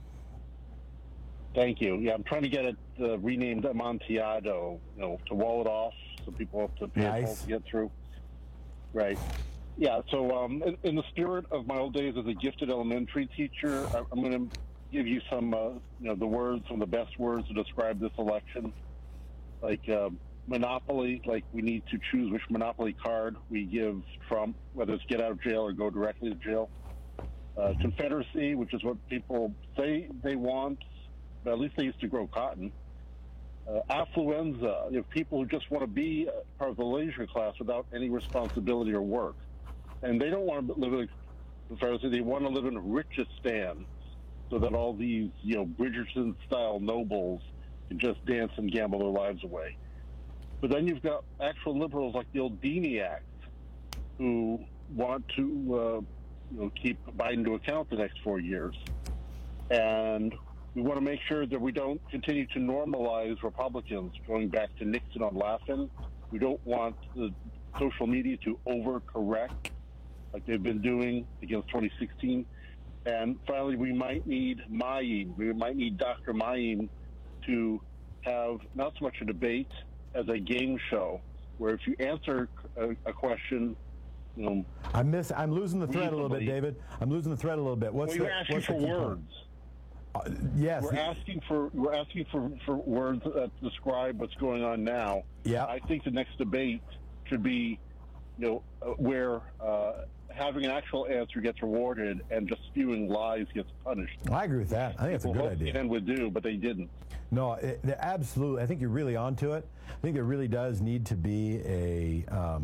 Thank you. Yeah, I'm trying to get it renamed Amontillado, to wall it off so people have to pay a toll to get through. Right. Yeah, so in the spirit of my old days as a gifted elementary teacher, I'm going to give you some, the words, some of the best words to describe this election. Like monopoly, like we need to choose which monopoly card we give Trump, whether it's get out of jail or go directly to jail. Confederacy, which is what people say they want, but at least they used to grow cotton. Affluenza, people who just want to be part of the leisure class without any responsibility or work. And they don't want to live in a Confederacy, they want to live in a Richistan, so that all these, Bridgerton-style nobles can just dance and gamble their lives away. But then you've got actual liberals like the old Diniacs, who want to, keep Biden to account the next 4 years. And we want to make sure that we don't continue to normalize Republicans going back to Nixon on Laughlin. We don't want the social media to overcorrect like they've been doing against 2016. And finally, we might need Mayim. We might need Dr. Mayim to have not so much a debate as a game show, where if you answer a question, I'm losing the thread a little bit, David. I'm losing the thread a little bit. You're asking for words. Yes. We're asking for words that describe what's going on now. Yeah. I think the next debate should be, where having an actual answer gets rewarded and just spewing lies gets punished. I agree with that. I think it's a good idea. And would do, but they didn't. No, absolutely. I think you're really onto it. I think there really does need to be a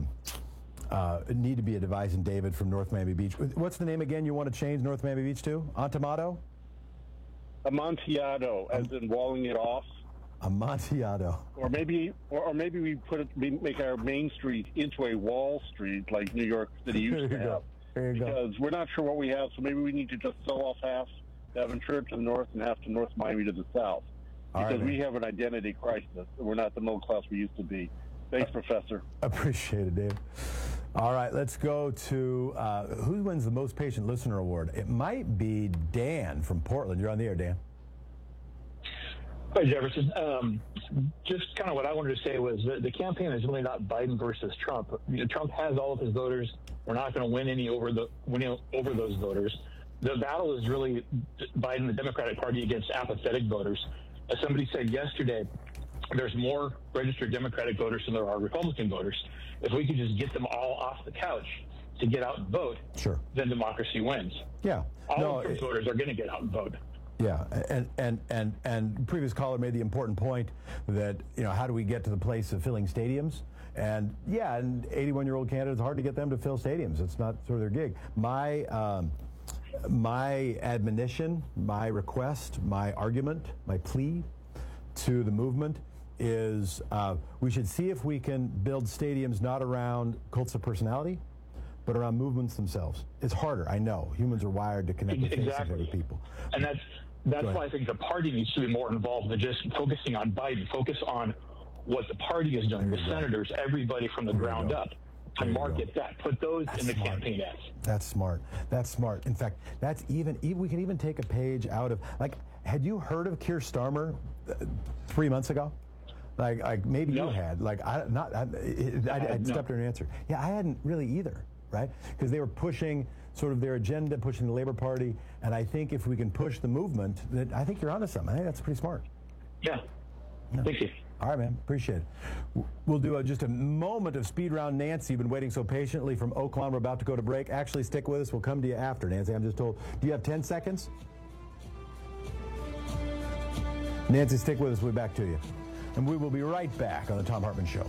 device in David from North Miami Beach. What's the name again you want to change North Miami Beach to? Amontillado? Amontillado, as in walling it off. Amontillado. Or maybe we make our main street into a wall street like New York City used to have. Because we're not sure what we have, so maybe we need to just sell off half to Aventura to the north and half to North Miami to the south. Because we have an identity crisis. We're not the middle class we used to be. Thanks, Professor. Appreciate it, Dave. All right, let's go to who wins the most patient listener award. It might be Dan from Portland. You're on the air, Dan. Hi, Jefferson. Just kind of what I wanted to say was the campaign is really not Biden versus Trump. Trump has all of his voters. We're not going to win any over those voters. The battle is really Biden, the Democratic Party, against apathetic voters. As somebody said yesterday, there's more registered Democratic voters than there are Republican voters. If we could just get them all off the couch to get out and vote, then democracy wins. Yeah. All Trump voters are going to get out and vote. Yeah, and previous caller made the important point that, how do we get to the place of filling stadiums? And 81-year-old candidates, hard to get them to fill stadiums. It's not sort of their gig. My admonition, my request, my argument, my plea to the movement is we should see if we can build stadiums not around cults of personality, but around movements themselves. It's harder, I know. Humans are wired to connect with faces of other people. And that's why I think the party needs to be more involved than just focusing on Biden. Focus on what the party is doing, the senators, everybody from the ground up. To market that. Put those in the campaign ads. That's smart. That's smart. In fact, we can even take a page out of, had you heard of Keir Starmer 3 months ago? Like maybe you had. I'd stepped in an answer. Yeah, I hadn't really either, right? Because they were pushing sort of their agenda, pushing the Labor Party, and I think if we can push the movement, I think you're onto something. I think that's pretty smart. Yeah. Thank you. All right, man. Appreciate it. We'll do just a moment of Speed Round Nancy. You've been waiting so patiently from Oaklawn. We're about to go to break. Actually, stick with us. We'll come to you after, Nancy. I'm just told. Do you have 10 seconds? Nancy, stick with us. We'll be back to you. And we will be right back on the Thom Hartmann Show.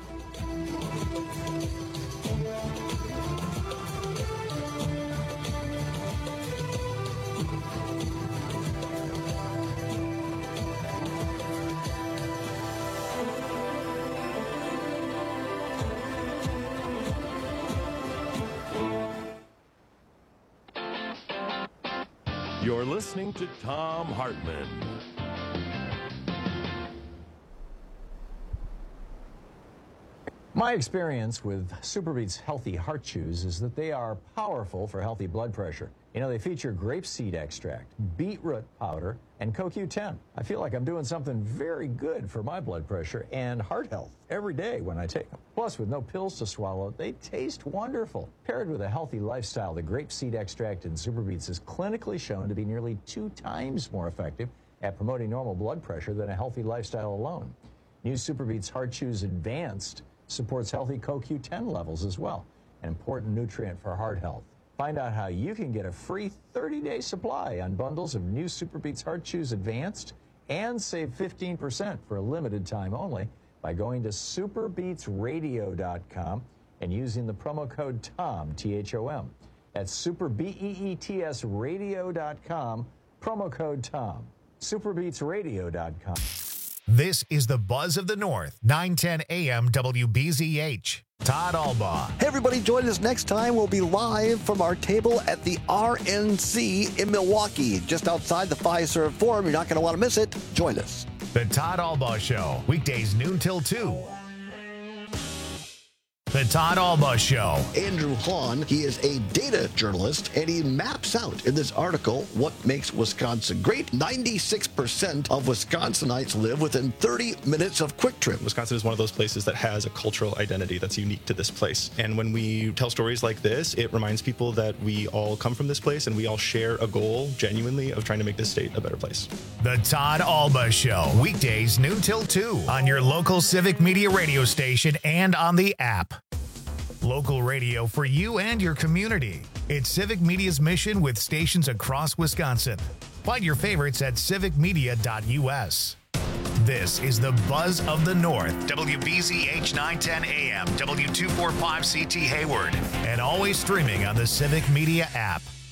You're listening to Thom Hartmann. My experience with Superbeats Healthy Heart Chews is that they are powerful for healthy blood pressure. They feature grapeseed extract, beetroot powder, and CoQ10. I feel like I'm doing something very good for my blood pressure and heart health every day when I take them. Plus, with no pills to swallow, they taste wonderful. Paired with a healthy lifestyle, the grapeseed extract in Superbeats is clinically shown to be nearly 2 times more effective at promoting normal blood pressure than a healthy lifestyle alone. New Superbeats Heart Chews Advanced supports healthy CoQ10 levels as well, an important nutrient for heart health. Find out how you can get a free 30-day supply on bundles of new Superbeats Heart Chews Advanced and save 15% for a limited time only by going to superbeatsradio.com and using the promo code THOM, T-H-O-M. That's superbeatsradio.com, promo code THOM. superbeatsradio.com. This is the Buzz of the North, 910 AM WBZH. Todd Albaugh. Hey, everybody, join us next time. We'll be live from our table at the RNC in Milwaukee, just outside the Fiserv Forum. You're not going to want to miss it. Join us. The Todd Albaugh Show, weekdays noon till 2. The Todd Alba Show. Andrew Hahn, he is a data journalist, and he maps out in this article what makes Wisconsin great. 96% of Wisconsinites live within 30 minutes of Quick Trip. Wisconsin is one of those places that has a cultural identity that's unique to this place. And when we tell stories like this, it reminds people that we all come from this place and we all share a goal, genuinely, of trying to make this state a better place. The Todd Alba Show. Weekdays noon till 2 on your local Civic Media radio station and on the app. Local radio for you and your community. It's Civic Media's mission with stations across Wisconsin. Find your favorites at civicmedia.us. This is the Buzz of the North, WBZH 910 AM, W245CT Hayward, and always streaming on the Civic Media app.